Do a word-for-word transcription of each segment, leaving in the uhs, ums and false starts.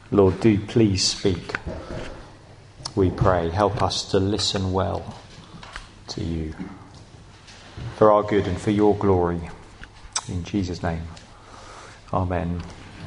Lord, do please speak, we pray. Help us to listen well to you, for our good and for your glory. In Jesus' name, amen.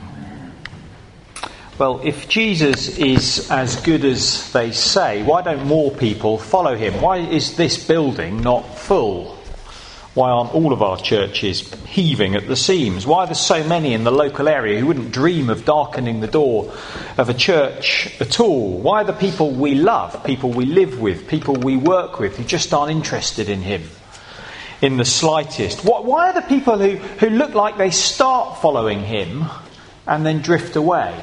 Well, if Jesus is as good as they say, why don't more people follow him? Why is this building not full? Why aren't all of our churches heaving at the seams? Why are there so many in the local area who wouldn't dream of darkening the door of a church at all? Why are the people we love, people we live with, people we work with, who just aren't interested in him in the slightest? Why are the people who, who look like they start following him and then drift away?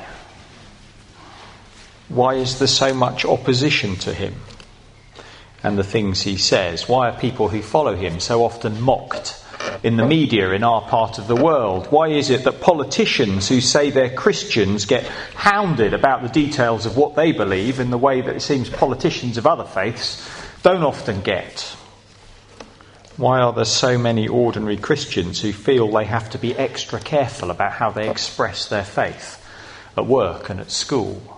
Why is there so much opposition to him and the things he says? Why are people who follow him so often mocked in the media in our part of the world? Why is it that politicians who say they're Christians get hounded about the details of what they believe in the way that it seems politicians of other faiths don't often get? Why are there so many ordinary Christians who feel they have to be extra careful about how they express their faith at work and at school?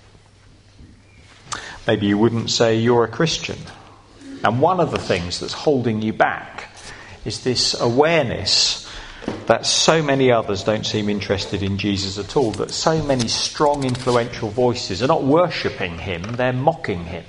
Maybe you wouldn't say you're a Christian. And one of the things that's holding you back is this awareness that so many others don't seem interested in Jesus at all, that so many strong, influential voices are not worshipping him, they're mocking him.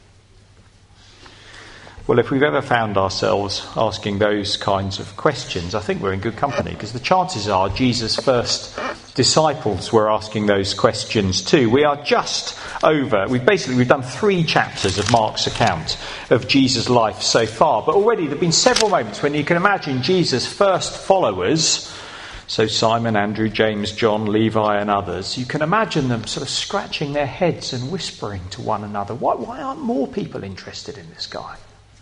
Well, if we've ever found ourselves asking those kinds of questions, I think we're in good company, because the chances are Jesus' first disciples were asking those questions too. We are just over, we've basically, we've done three chapters of Mark's account of Jesus' life so far, but already there have been several moments when you can imagine Jesus' first followers, so Simon, Andrew, James, John, Levi and others, you can imagine them sort of scratching their heads and whispering to one another, why, why aren't more people interested in this guy?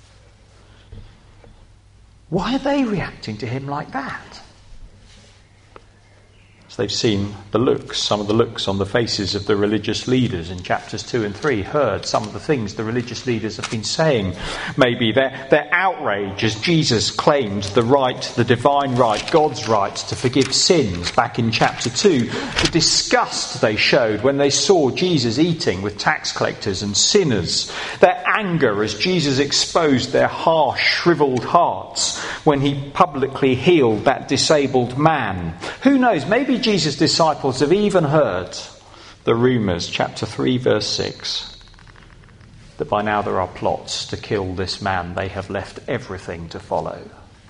Why are they reacting to him like that? So they've seen the looks, some of the looks on the faces of the religious leaders in chapters two and three, heard some of the things the religious leaders have been saying. Maybe their, their outrage as Jesus claimed the right, the divine right, God's right to forgive sins back in chapter two. The disgust they showed when they saw Jesus eating with tax collectors and sinners. Their anger as Jesus exposed their harsh, shriveled hearts when he publicly healed that disabled man. Who knows, maybe Jesus' disciples have even heard the rumours, chapter three, verse six, that by now there are plots to kill this man. They have left everything to follow.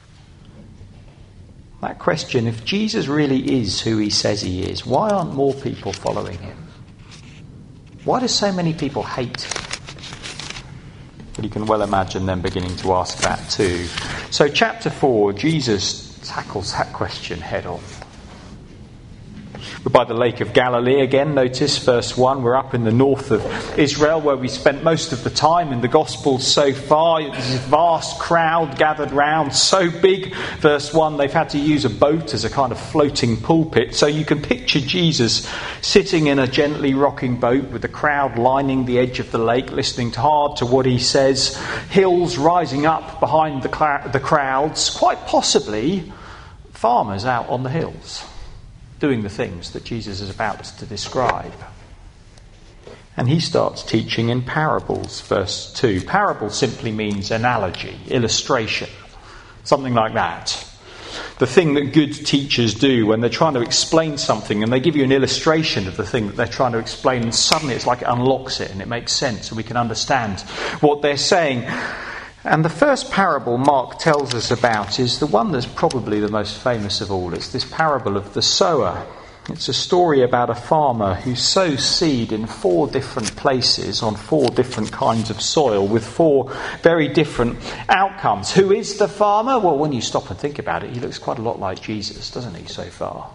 That question, if Jesus really is who he says he is, why aren't more people following him? Why do so many people hate him? Well, you can well imagine them beginning to ask that too. So chapter four, Jesus tackles that question head on. We're by the Lake of Galilee again. Notice verse one. We're up in the north of Israel, where we spent most of the time in the Gospels so far. There's a vast crowd gathered round, so big, verse one, they've had to use a boat as a kind of floating pulpit. So you can picture Jesus sitting in a gently rocking boat with the crowd lining the edge of the lake, listening hard to what he says. Hills rising up behind the, cl- the crowds, quite possibly farmers out on the hills, doing the things that Jesus is about to describe. And he starts teaching in parables, verse two. Parable simply means analogy, illustration, something like that. The thing that good teachers do when they're trying to explain something and they give you an illustration of the thing that they're trying to explain, and suddenly it's like it unlocks it and it makes sense and we can understand what they're saying. And the first parable Mark tells us about is the one that's probably the most famous of all. It's this parable of the sower. It's a story about a farmer who sows seed in four different places on four different kinds of soil with four very different outcomes. Who is the farmer? Well, when you stop and think about it, he looks quite a lot like Jesus, doesn't he, so far?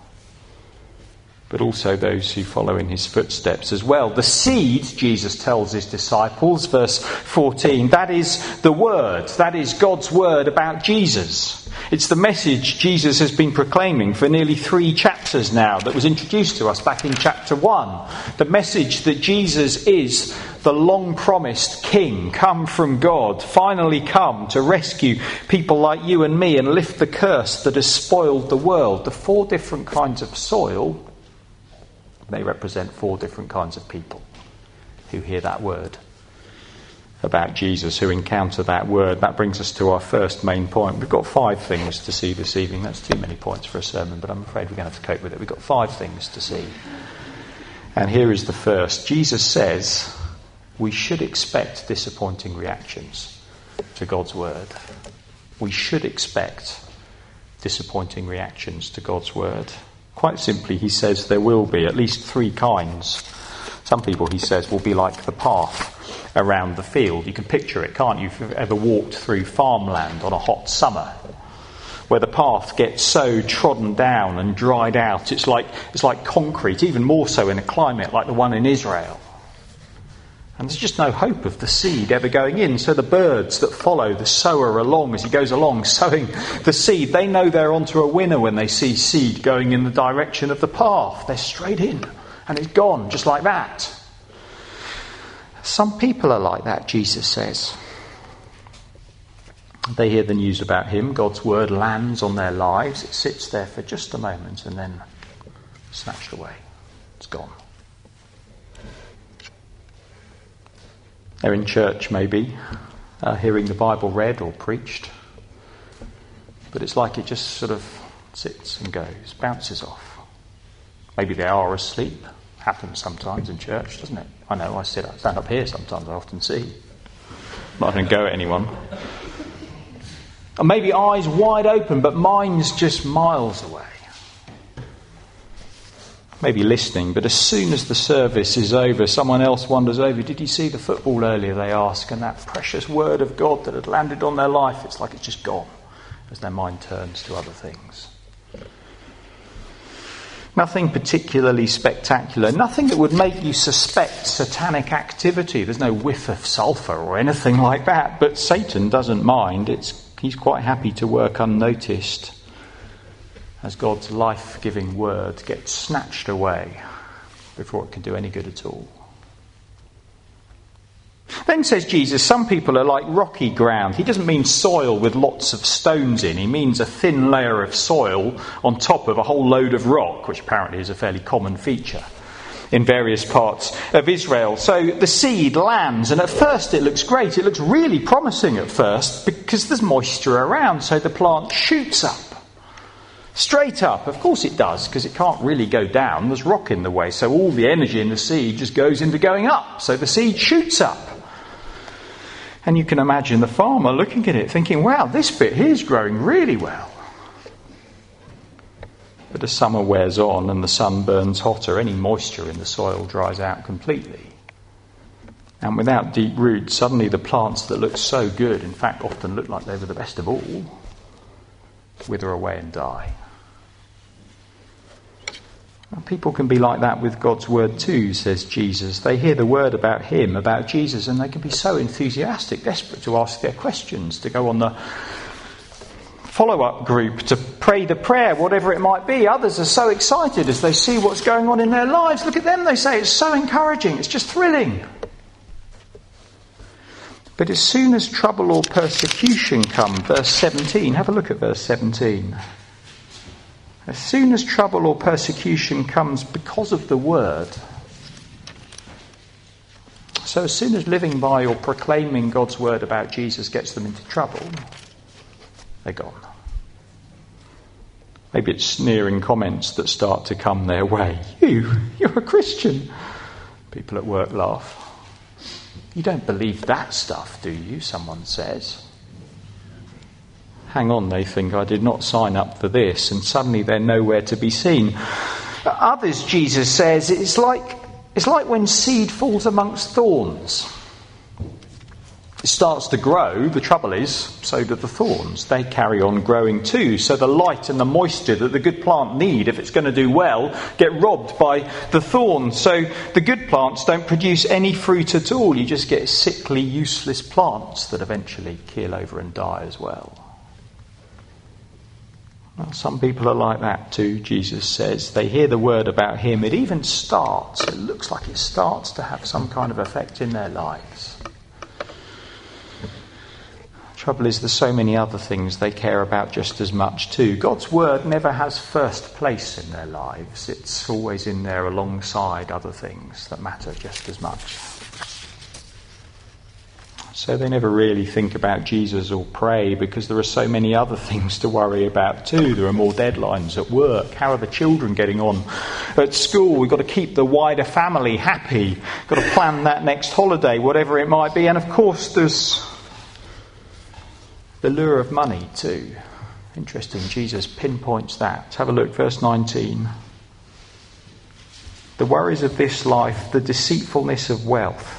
But also those who follow in his footsteps as well. The seed, Jesus tells his disciples, verse fourteen, that is the word, that is God's word about Jesus. It's the message Jesus has been proclaiming for nearly three chapters now that was introduced to us back in chapter one. The message that Jesus is the long-promised King, come from God, finally come to rescue people like you and me and lift the curse that has spoiled the world. The four different kinds of soil They represent four different kinds of people who hear that word about Jesus, who encounter that word. That brings us to our first main point. We've got five things to see this evening. That's too many points for a sermon, but I'm afraid we're going to have to cope with it. We've got five things to see. And here is the first. Jesus says we should expect disappointing reactions to God's word. We should expect disappointing reactions to God's word. Quite simply, he says there will be at least three kinds. Some people, he says, will be like the path around the field. You can picture it, can't you, if you've ever walked through farmland on a hot summer, where the path gets so trodden down and dried out, it's like it's like concrete, even more so in a climate like the one in Israel. And there's just no hope of the seed ever going in. So the birds that follow the sower along as he goes along, sowing the seed, they know they're onto a winner when they see seed going in the direction of the path. They're straight in, and it's gone, just like that. Some people are like that, Jesus says. They hear the news about him. God's word lands on their lives. It sits there for just a moment and then snatched away. It's gone. They're in church, maybe, uh, hearing the Bible read or preached. But it's like it just sort of sits and goes, bounces off. Maybe they are asleep. Happens sometimes in church, doesn't it? I know, I sit, I stand up here sometimes, I often see. I'm not going to go at anyone. Or maybe eyes wide open, but minds just miles away. Maybe listening, but as soon as the service is over, someone else wanders over. Did you see the football earlier, they ask, and that precious word of God that had landed on their life, it's like it's just gone as their mind turns to other things. Nothing particularly spectacular, nothing that would make you suspect satanic activity. There's no whiff of sulphur or anything like that, but Satan doesn't mind. It's, he's quite happy to work unnoticed as God's life-giving word gets snatched away before it can do any good at all. Then says Jesus, some people are like rocky ground. He doesn't mean soil with lots of stones in. He means a thin layer of soil on top of a whole load of rock, which apparently is a fairly common feature in various parts of Israel. So the seed lands, and at first it looks great. It looks really promising at first because there's moisture around, so the plant shoots up. Straight up, of course it does, because it can't really go down. There's rock in the way, so all the energy in the seed just goes into going up. So the seed shoots up. And you can imagine the farmer looking at it thinking, wow, this bit here is growing really well. But as summer wears on and the sun burns hotter, any moisture in the soil dries out completely. And without deep roots, suddenly the plants that look so good, in fact often look like they were the best of all, wither away and die. Well, people can be like that with God's word too, says Jesus. They hear the word about him, about Jesus, and they can be so enthusiastic, desperate to ask their questions, to go on the follow-up group, to pray the prayer, whatever it might be. Others are so excited as they see what's going on in their lives. Look at them, they say, it's so encouraging, it's just thrilling. But as soon as trouble or persecution come, verse seventeen, have a look at verse seventeen. As soon as trouble or persecution comes because of the word, so as soon as living by or proclaiming God's word about Jesus gets them into trouble, they're gone. Maybe it's sneering comments that start to come their way. You, you're a Christian. People at work laugh. You don't believe that stuff, do you? Someone says. Hang on, they think, I did not sign up for this, and suddenly they're nowhere to be seen. Others, Jesus says, it's like it's like when seed falls amongst thorns. It starts to grow, the trouble is, so do the thorns. They carry on growing too, so the light and the moisture that the good plant need, if it's going to do well, get robbed by the thorns. So the good plants don't produce any fruit at all. You just get sickly, useless plants that eventually keel over and die as well. Well, some people are like that too, Jesus says. They hear the word about him. It even starts, it looks like it starts to have some kind of effect in their lives. Trouble is, there's so many other things they care about just as much too. God's word never has first place in their lives. It's always in there alongside other things that matter just as much. So they never really think about Jesus or pray because there are so many other things to worry about too. There are more deadlines at work. How are the children getting on at school? We've got to keep the wider family happy. Got to plan that next holiday, whatever it might be. And of course there's the lure of money too. Interesting, Jesus pinpoints that. Have a look, verse nineteen. The worries of this life, the deceitfulness of wealth.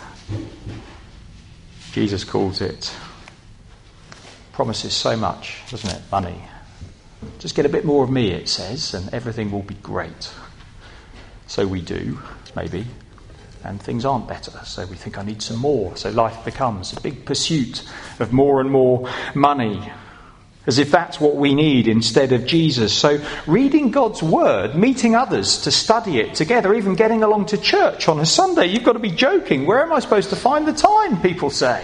Jesus calls it. Promises so much, doesn't it? Money. Just get a bit more of me, it says, and everything will be great. So we do, maybe. And things aren't better, so we think I need some more. So life becomes a big pursuit of more and more money, as if that's what we need instead of Jesus. So reading God's word, meeting others to study it together, even getting along to church on a Sunday, you've got to be joking. Where am I supposed to find the time, people say?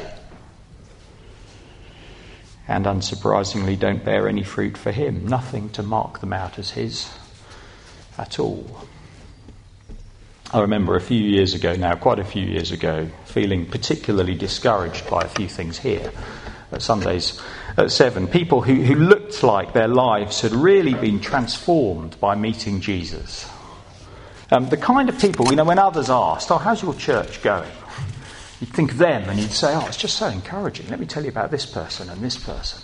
And unsurprisingly, don't bear any fruit for him. Nothing to mark them out as his at all. I remember a few years ago now, quite a few years ago, feeling particularly discouraged by a few things here at Sundays at seven. People who, who looked like their lives had really been transformed by meeting Jesus. Um, the kind of people, you know, when others asked, oh, how's your church going? You'd think of them and you'd say, oh, it's just so encouraging. Let me tell you about this person and this person.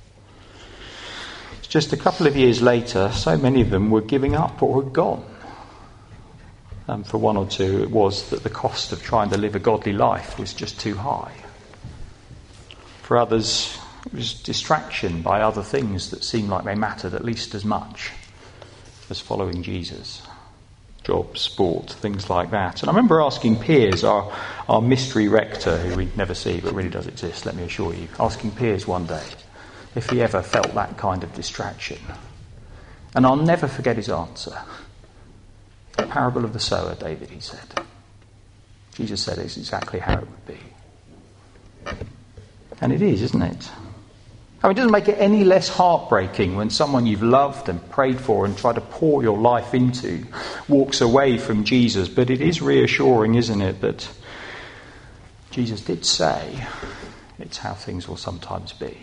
It's just a couple of years later, so many of them were giving up or had gone. Um, for one or two, it was that the cost of trying to live a godly life was just too high. For others, it was distraction by other things that seemed like they mattered at least as much as following Jesus. Job, sport, things like that. And I remember asking Piers, our, our mystery rector, who we never see but really does exist, let me assure you, asking Piers one day if he ever felt that kind of distraction. And I'll never forget his answer. The parable of the sower, David, he said. Jesus said it's exactly how it would be. And it is, isn't it? I mean, it doesn't make it any less heartbreaking when someone you've loved and prayed for and tried to pour your life into walks away from Jesus. But it is reassuring, isn't it, that Jesus did say it's how things will sometimes be.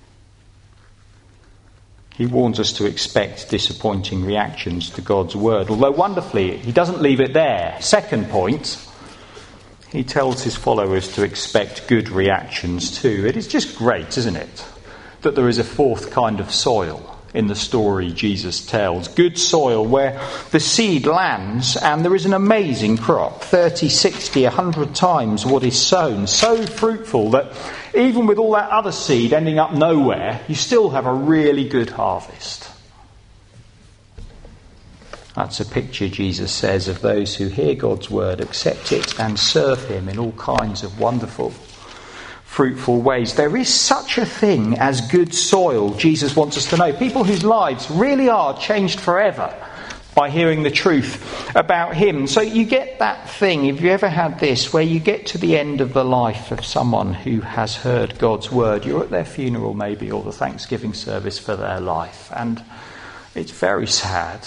He warns us to expect disappointing reactions to God's word. Although wonderfully, he doesn't leave it there. Second point, he tells his followers to expect good reactions too. It is just great, isn't it, that there is a fourth kind of soil in the story Jesus tells. Good soil where the seed lands and there is an amazing crop, thirty, sixty, one hundred times what is sown. So fruitful that even with all that other seed ending up nowhere, you still have a really good harvest. That's a picture, Jesus says, of those who hear God's word, accept it and serve him in all kinds of wonderful, fruitful ways. There is such a thing as good soil, Jesus wants us to know. People whose lives really are changed forever by hearing the truth about him. So you get that thing, have you ever had this, where you get to the end of the life of someone who has heard God's word. You're at their funeral maybe, or the Thanksgiving service for their life, and it's very sad.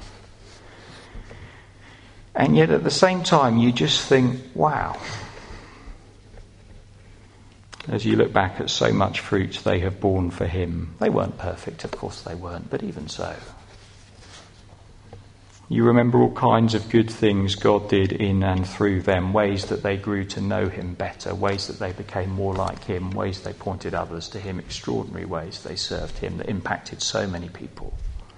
And yet at the same time you just think, wow. As you look back at so much fruit they have borne for him. They weren't perfect, of course they weren't, but even so. You remember all kinds of good things God did in and through them, ways that they grew to know him better, ways that they became more like him, ways they pointed others to him, extraordinary ways they served him that impacted so many people.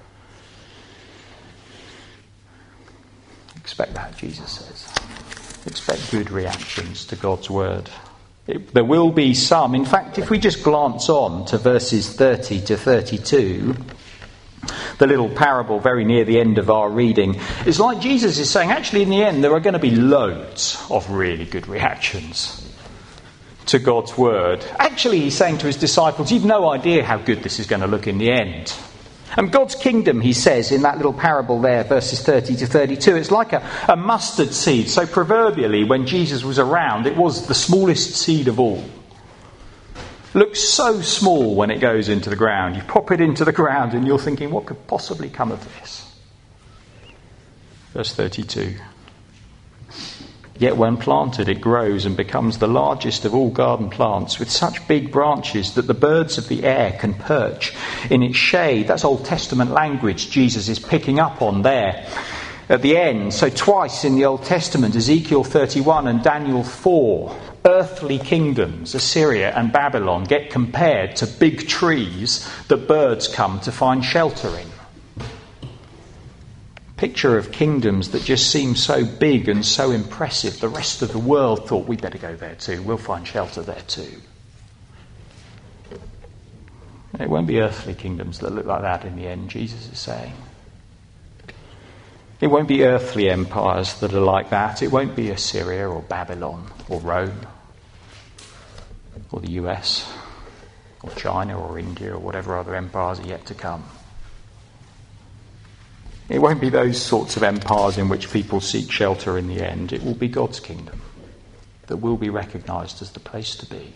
Expect that, Jesus says. Expect good reactions to God's word. It, there will be some. In fact, if we just glance on to verses thirty to thirty-two, the little parable very near the end of our reading, it's like Jesus is saying, actually in the end there are going to be loads of really good reactions to God's word. Actually, he's saying to his disciples, you've no idea how good this is going to look in the end. And God's kingdom, he says in that little parable there, verses thirty to thirty-two, it's like a, a mustard seed. So proverbially, when Jesus was around, it was the smallest seed of all. looks so small when it goes into the ground. You pop it into the ground and you're thinking, what could possibly come of this? Verse thirty-two. Yet when planted, it grows and becomes the largest of all garden plants, with such big branches that the birds of the air can perch in its shade. That's Old Testament language Jesus is picking up on there at the end. So twice in the Old Testament, Ezekiel thirty-one and Daniel four, earthly kingdoms, Assyria and Babylon, get compared to big trees that birds come to find shelter in. Picture of kingdoms that just seem so big and so impressive. The rest of the world thought, we better go there too. We'll find shelter there too. It won't be earthly kingdoms that look like that in the end, Jesus is saying. It won't be earthly empires that are like that. It won't be Assyria or Babylon or Rome or the U S or China or India or whatever other empires are yet to come. It won't be those sorts of empires in which people seek shelter in the end. It will be God's kingdom that will be recognised as the place to be.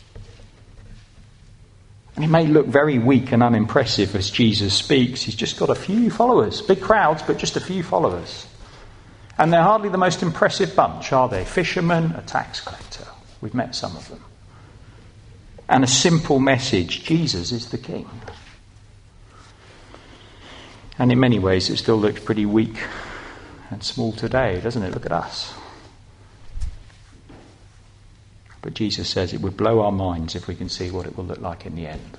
And it may look very weak and unimpressive as Jesus speaks. He's just got a few followers. Big crowds, but just a few followers. And they're hardly the most impressive bunch, are they? Fishermen, a tax collector. We've met some of them. And a simple message: Jesus is the King. And in many ways it still looks pretty weak and small today, doesn't it? Look at us. But Jesus says it would blow our minds if we can see what it will look like in the end.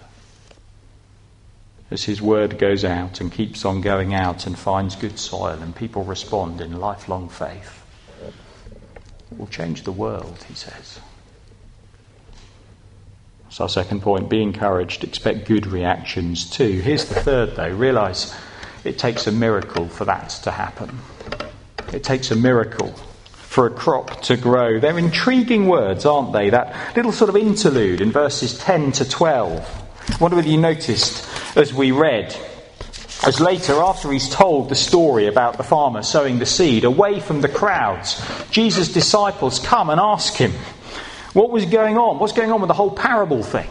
As his word goes out and keeps on going out and finds good soil and people respond in lifelong faith, it will change the world, he says. That's our second point. Be encouraged. Expect good reactions too. Here's the third though. Realise it takes a miracle for that to happen. It takes a miracle for a crop to grow. They're intriguing words, aren't they? That little sort of interlude in verses ten to twelve. I wonder whether you noticed as we read, as later, after he's told the story about the farmer sowing the seed, away from the crowds, Jesus' disciples come and ask him, what was going on? What's going on with the whole parable thing?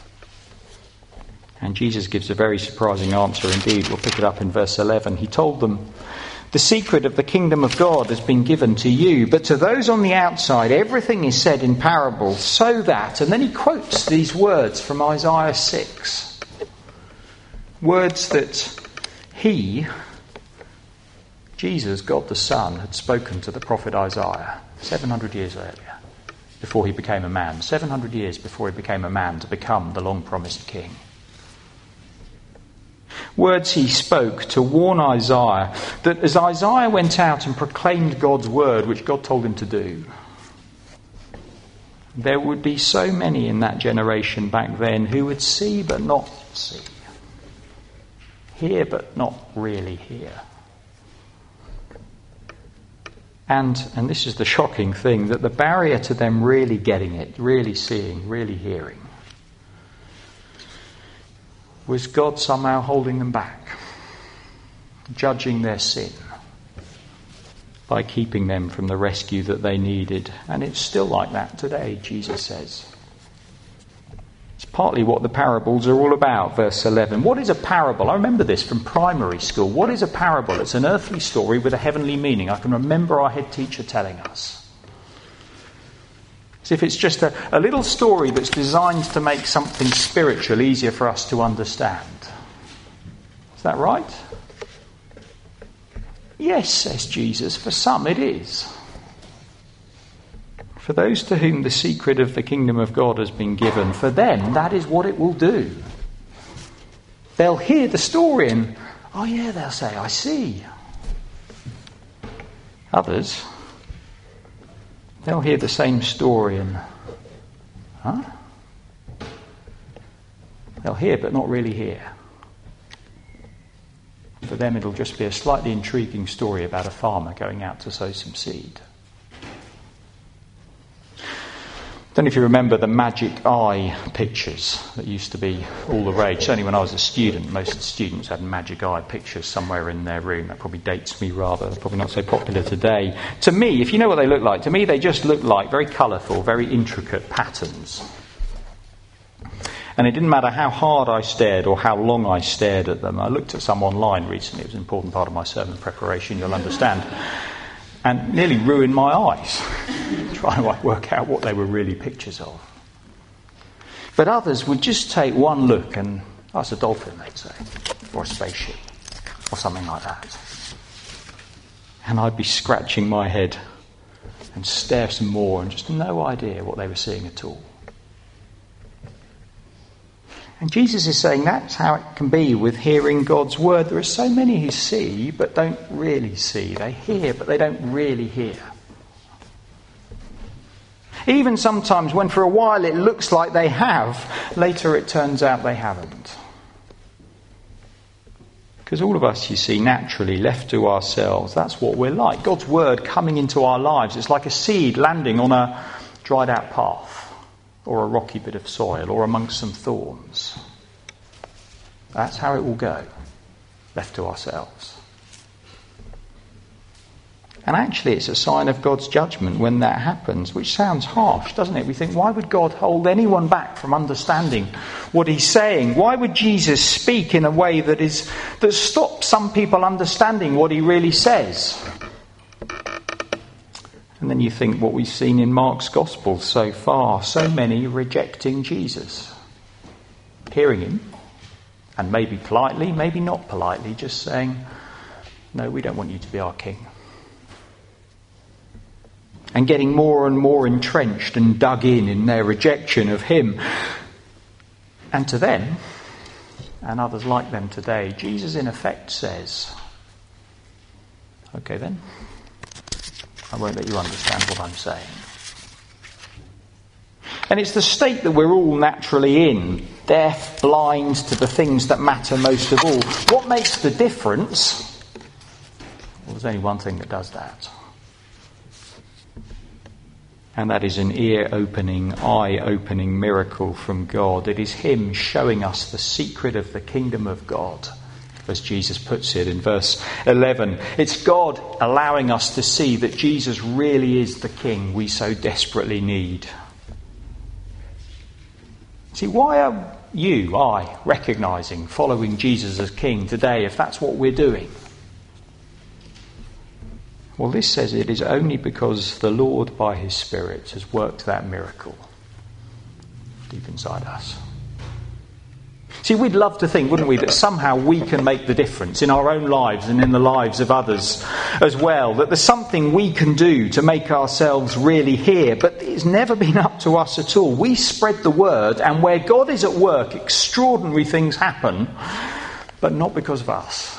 And Jesus gives a very surprising answer indeed. We'll pick it up in verse eleven. He told them, the secret of the kingdom of God has been given to you, but to those on the outside everything is said in parables, so that, and then he quotes these words from Isaiah six. Words that he, Jesus, God the Son, had spoken to the prophet Isaiah seven hundred years earlier, before he became a man. seven hundred years before he became a man to become the long-promised king. Words he spoke to warn Isaiah that as Isaiah went out and proclaimed God's word, which God told him to do, there would be so many in that generation back then who would see but not see, hear but not really hear. And, and this is the shocking thing, that the barrier to them really getting it, really seeing, really hearing, was God somehow holding them back, judging their sin by keeping them from the rescue that they needed. And it's still like that today, Jesus says. It's partly what the parables are all about, verse eleven. What is a parable? I remember this from primary school. What is a parable? It's an earthly story with a heavenly meaning. I can remember our head teacher telling us. As if it's just a, a little story that's designed to make something spiritual easier for us to understand. Is that right? Yes, says Jesus, for some it is. For those to whom the secret of the kingdom of God has been given, for them that is what it will do. They'll hear the story and, oh yeah, they'll say, I see. Others, they'll hear the same story and, huh? They'll hear but not really hear. For them it'll just be a slightly intriguing story about a farmer going out to sow some seed. I don't know if you remember the magic eye pictures that used to be all the rage. Certainly when I was a student, most students had magic eye pictures somewhere in their room. That probably dates me rather. They're probably not so popular today. To me, if you know what they look like, to me they just look like very colourful, very intricate patterns. And it didn't matter how hard I stared or how long I stared at them. I looked at some online recently. It was an important part of my sermon preparation, you'll understand. And nearly ruined my eyes, trying to work out what they were really pictures of. But others would just take one look and, oh, it's a dolphin, they'd say, or a spaceship, or something like that. And I'd be scratching my head and stare some more and just no idea what they were seeing at all. And Jesus is saying that's how it can be with hearing God's word. There are so many who see but don't really see. They hear but they don't really hear. Even sometimes when for a while it looks like they have, later it turns out they haven't. Because all of us, you see, naturally left to ourselves, that's what we're like. God's word coming into our lives, it's like a seed landing on a dried out path. Or a rocky bit of soil, or amongst some thorns. That's how it will go, left to ourselves. And actually it's a sign of God's judgment when that happens, which sounds harsh, doesn't it? We think, why would God hold anyone back from understanding what he's saying? Why would Jesus speak in a way that is that stops some people understanding what he really says? And then you think what we've seen in Mark's Gospel so far, so many rejecting Jesus. Hearing him, and maybe politely, maybe not politely, just saying, no, we don't want you to be our king. And getting more and more entrenched and dug in in their rejection of him. And to them, and others like them today, Jesus in effect says, okay then, I won't let you understand what I'm saying. And it's the state that we're all naturally in, deaf, blind to the things that matter most of all. What makes the difference? Well, there's only one thing that does that. And that is an ear-opening, eye-opening miracle from God. It is him showing us the secret of the kingdom of God. As Jesus puts it in verse eleven, it's God allowing us to see that Jesus really is the King we so desperately need. See, why are you, I, recognising, following Jesus as King today if that's what we're doing? Well, this says it is only because the Lord by his Spirit has worked that miracle deep inside us. See, we'd love to think, wouldn't we, that somehow we can make the difference in our own lives and in the lives of others as well. That there's something we can do to make ourselves really hear. But it's never been up to us at all. We spread the word, and where God is at work, extraordinary things happen, but not because of us.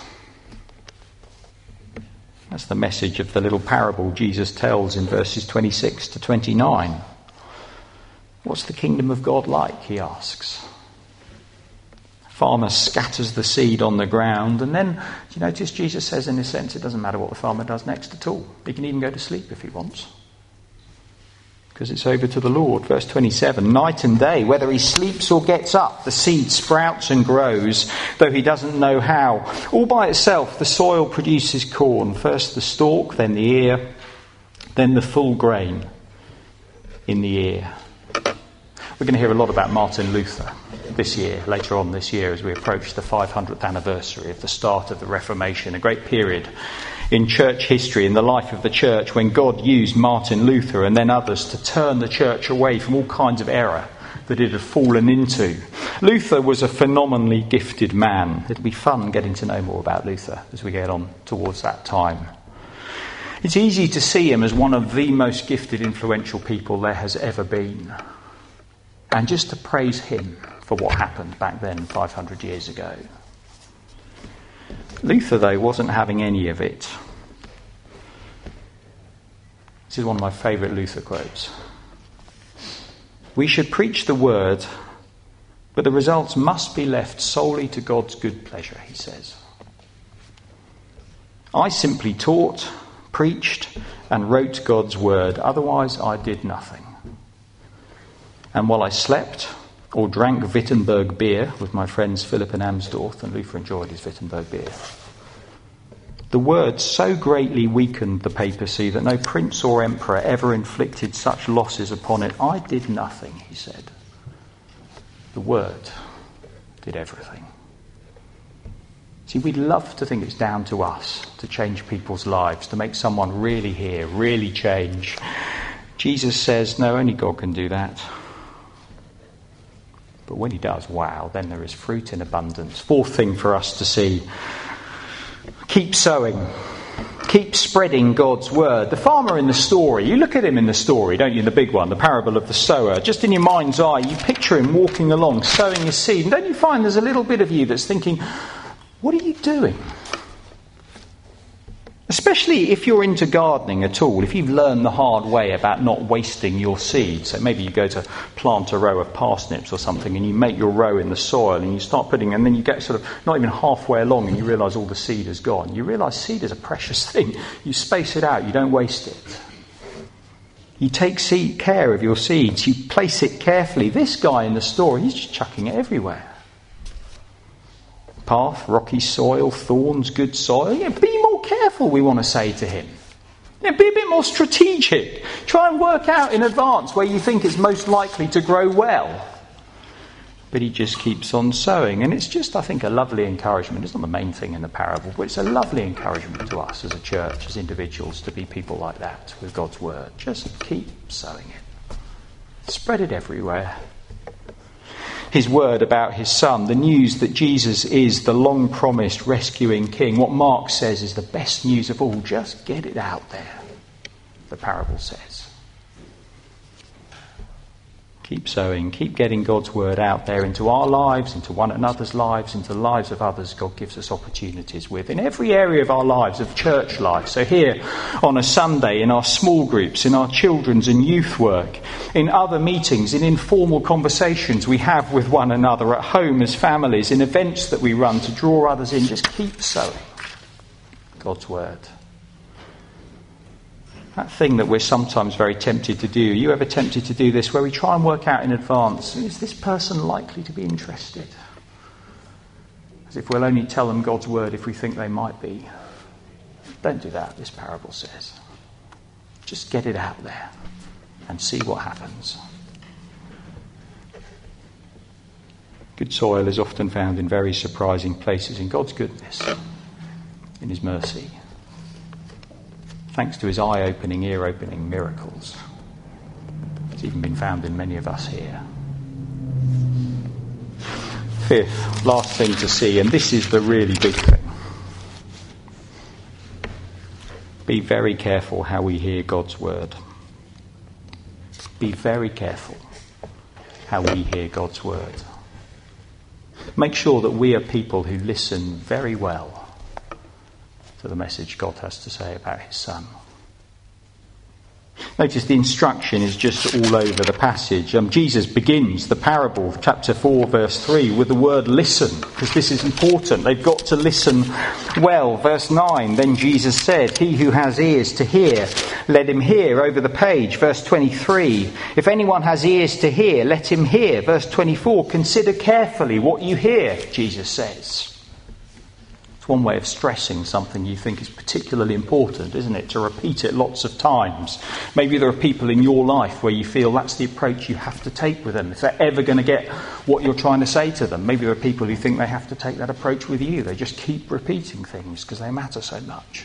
That's the message of the little parable Jesus tells in verses twenty-six to twenty-nine. What's the kingdom of God like, he asks. Farmer scatters the seed on the ground, and then, do you notice Jesus says in a sense it doesn't matter what the farmer does next at all. He can even go to sleep if he wants, because it's over to the Lord. Verse twenty-seven, night and day, whether he sleeps or gets up, the seed sprouts and grows, though he doesn't know how. All by itself the soil produces corn, first the stalk, then the ear, then the full grain in the ear. We're going to hear a lot about Martin Luther this year, later on this year, as we approach the five hundredth anniversary of the start of the Reformation, a great period in church history, in the life of the church, when God used Martin Luther and then others to turn the church away from all kinds of error that it had fallen into. Luther was a phenomenally gifted man. It'll be fun getting to know more about Luther as we get on towards that time. It's easy to see him as one of the most gifted, influential people there has ever been. And just to praise him for what happened back then, five hundred years ago. Luther, though, wasn't having any of it. This is one of my favourite Luther quotes. We should preach the word, but the results must be left solely to God's good pleasure, he says. I simply taught, preached, and wrote God's word. Otherwise, I did nothing. And while I slept or drank Wittenberg beer with my friends Philip and Amsdorf, and Luther enjoyed his Wittenberg beer, the word so greatly weakened the papacy that no prince or emperor ever inflicted such losses upon it. I did nothing, he said. The Word did everything. See, we'd love to think it's down to us to change people's lives, to make someone really hear, really change. Jesus says, no, only God can do that. But when he does, wow, then there is fruit in abundance. Fourth thing for us to see, keep sowing. Keep spreading God's word. The farmer in the story, you look at him in the story, don't you, the big one, the parable of the sower. Just in your mind's eye, you picture him walking along, sowing his seed. And don't you find there's a little bit of you that's thinking, what are you doing? Especially if you're into gardening at all, if you've learned the hard way about not wasting your seed. So maybe you go to plant a row of parsnips or something and you make your row in the soil and you start putting, and then you get sort of not even halfway along and you realise all the seed is gone. You realise seed is a precious thing. You space it out, you don't waste it. You take seed, care of your seeds, you place it carefully. This guy in the story, he's just chucking it everywhere. Path, rocky soil, thorns, good soil. Yeah, be more careful, we want to say to him. Yeah, be a bit more strategic. Try and work out in advance where you think it's most likely to grow well. But he just keeps on sowing. And it's just, I think, a lovely encouragement. It's not the main thing in the parable, but it's a lovely encouragement to us as a church, as individuals, to be people like that with God's word. Just keep sowing it. Spread it everywhere. His word about his son, the news that Jesus is the long-promised rescuing king. What Mark says is the best news of all. Just get it out there, the parable says. Keep sowing, keep getting God's word out there into our lives, into one another's lives, into the lives of others God gives us opportunities with, in every area of our lives, of church life. So here on a Sunday, in our small groups, in our children's and youth work, in other meetings, in informal conversations we have with one another, at home as families, in events that we run to draw others in, just keep sowing God's word. That thing that we're sometimes very tempted to do. Are you ever tempted to do this, where we try and work out in advance, is this person likely to be interested? As if we'll only tell them God's word if we think they might be. Don't do that, this parable says. Just get it out there and see what happens. Good soil is often found in very surprising places in God's goodness, in his mercy. Thanks to his eye-opening, ear-opening miracles. It's even been found in many of us here. Fifth, last thing to see, and this is the really big thing. Be very careful how we hear God's word. Be very careful how we hear God's word. Make sure that we are people who listen very well to the message God has to say about his son. Notice the instruction is just all over the passage. Um, Jesus begins the parable, chapter four, verse three, with the word listen, because this is important. They've got to listen well. Verse nine, then Jesus said, he who has ears to hear, let him hear, over the page. Verse twenty-three, if anyone has ears to hear, let him hear. Verse twenty-four, consider carefully what you hear, Jesus says. It's one way of stressing something you think is particularly important, isn't it? To repeat it lots of times. Maybe there are people in your life where you feel that's the approach you have to take with them if they're ever going to get what you're trying to say to them. Maybe there are people who think they have to take that approach with you. They just keep repeating things because they matter so much.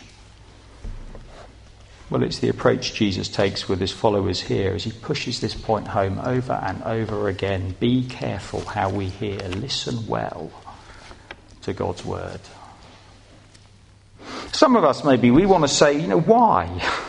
Well, it's the approach Jesus takes with his followers here as he pushes this point home over and over again. Be careful how we hear. Listen well to God's word. Some of us, maybe, we want to say, you know, why?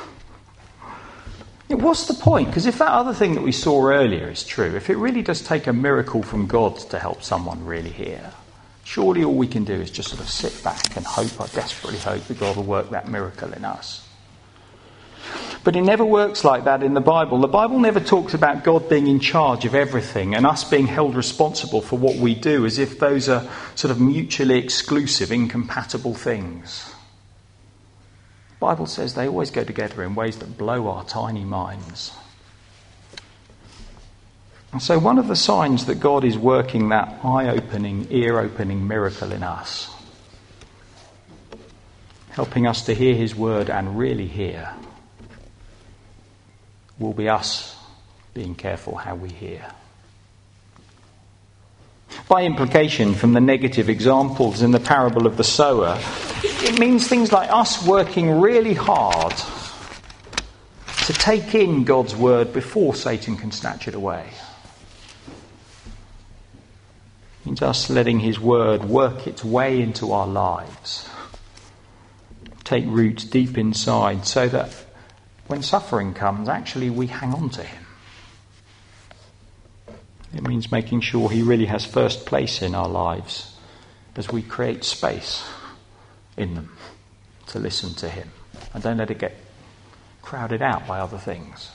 What's the point? Because if that other thing that we saw earlier is true, if it really does take a miracle from God to help someone really hear, surely all we can do is just sort of sit back and hope, I desperately hope, that God will work that miracle in us. But it never works like that in the Bible. The Bible never talks about God being in charge of everything and us being held responsible for what we do, as if those are sort of mutually exclusive, incompatible things. The Bible says they always go together in ways that blow our tiny minds. And so one of the signs that God is working that eye-opening, ear-opening miracle in us, helping us to hear his word and really hear, will be us being careful how we hear. By implication, from the negative examples in the parable of the sower, it means things like us working really hard to take in God's word before Satan can snatch it away. It means us letting his word work its way into our lives, take root deep inside, so that when suffering comes, actually we hang on to him. It means making sure he really has first place in our lives as we create space in them to listen to him. And don't let it get crowded out by other things.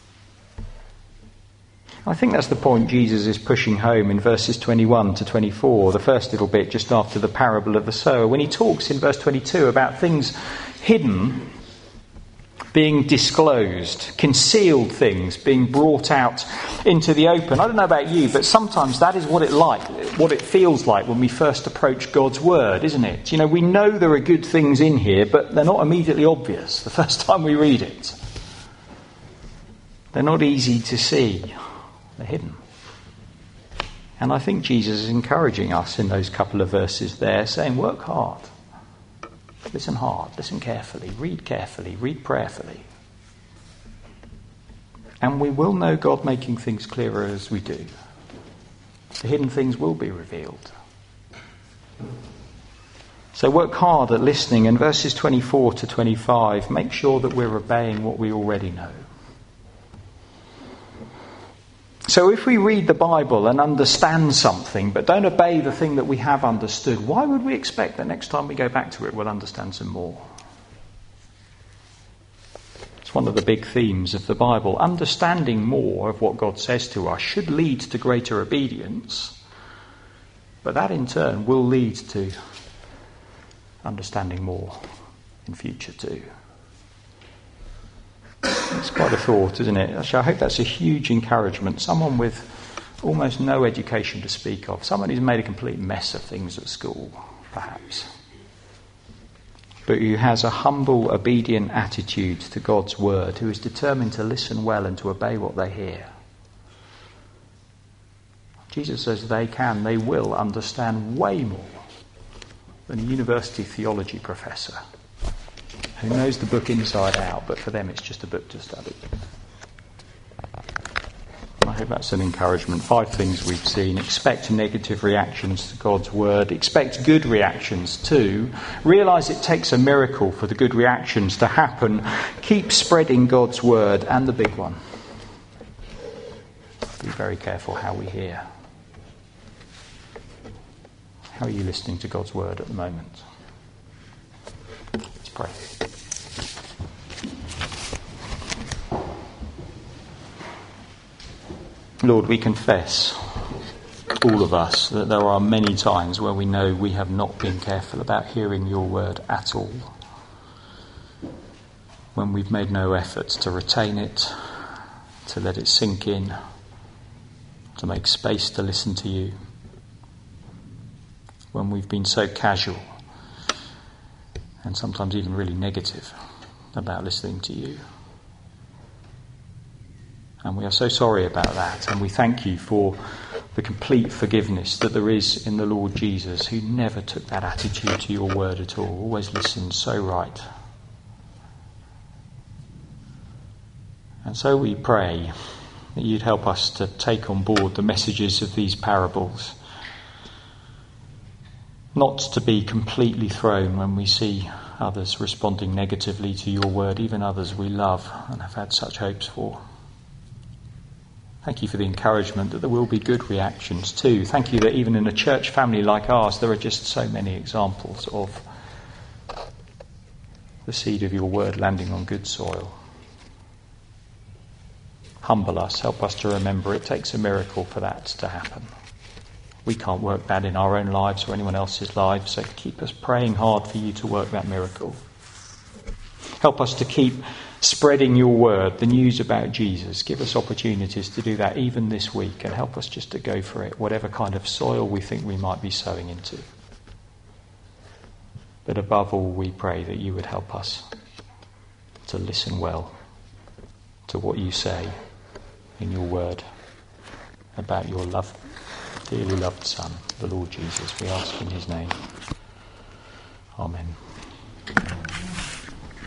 I think that's the point Jesus is pushing home in verses twenty-one to twenty-four, the first little bit just after the parable of the sower, when he talks in verse twenty-two about things hidden being disclosed, concealed things being brought out into the open. I don't know about you, but sometimes that is what it like, what it feels like when we first approach God's word, isn't it? You know, we know there are good things in here, but they're not immediately obvious the first time we read it. They're not easy to see. They're hidden. And I think Jesus is encouraging us in those couple of verses there, saying, work hard. Listen hard, listen carefully, read carefully, read prayerfully. And we will know God making things clearer as we do. The hidden things will be revealed. So work hard at listening, and verses twenty-four to twenty-five, make sure that we're obeying what we already know. So if we read the Bible and understand something but don't obey the thing that we have understood, why would we expect that next time we go back to it we'll understand some more? It's one of the big themes of the Bible. Understanding more of what God says to us should lead to greater obedience, but that in turn will lead to understanding more in future too. It's quite a thought, isn't it? Actually, I hope that's a huge encouragement. Someone with almost no education to speak of. Someone who's made a complete mess of things at school, perhaps. But who has a humble, obedient attitude to God's word, who is determined to listen well and to obey what they hear. Jesus says they can, they will understand way more than a university theology professor who knows the book inside out, but for them it's just a book to study. And I hope that's an encouragement. Five things we've seen. Expect negative reactions to God's word. Expect good reactions too. Realise it takes a miracle for the good reactions to happen. Keep spreading God's word. And the big one, be very careful how we hear. How are you listening to God's word at the moment? Let's pray. Lord, we confess, all of us, that there are many times where we know we have not been careful about hearing your word at all. When we've made no effort to retain it, to let it sink in, to make space to listen to you. When we've been so casual and sometimes even really negative about listening to you. And we are so sorry about that, and we thank you for the complete forgiveness that there is in the Lord Jesus, who never took that attitude to your word at all, always listened so right. And so we pray that you'd help us to take on board the messages of these parables, not to be completely thrown when we see others responding negatively to your word, even others we love and have had such hopes for. Thank you for the encouragement that there will be good reactions too. Thank you that even in a church family like ours, there are just so many examples of the seed of your word landing on good soil. Humble us, help us to remember it takes a miracle for that to happen. We can't work that in our own lives or anyone else's lives, so keep us praying hard for you to work that miracle. Help us to keep spreading your word, the news about Jesus. Give us opportunities to do that even this week, and help us just to go for it, whatever kind of soil we think we might be sowing into. But above all, we pray that you would help us to listen well to what you say in your word about your love dearly loved Son, the Lord Jesus. We ask in his name. Amen.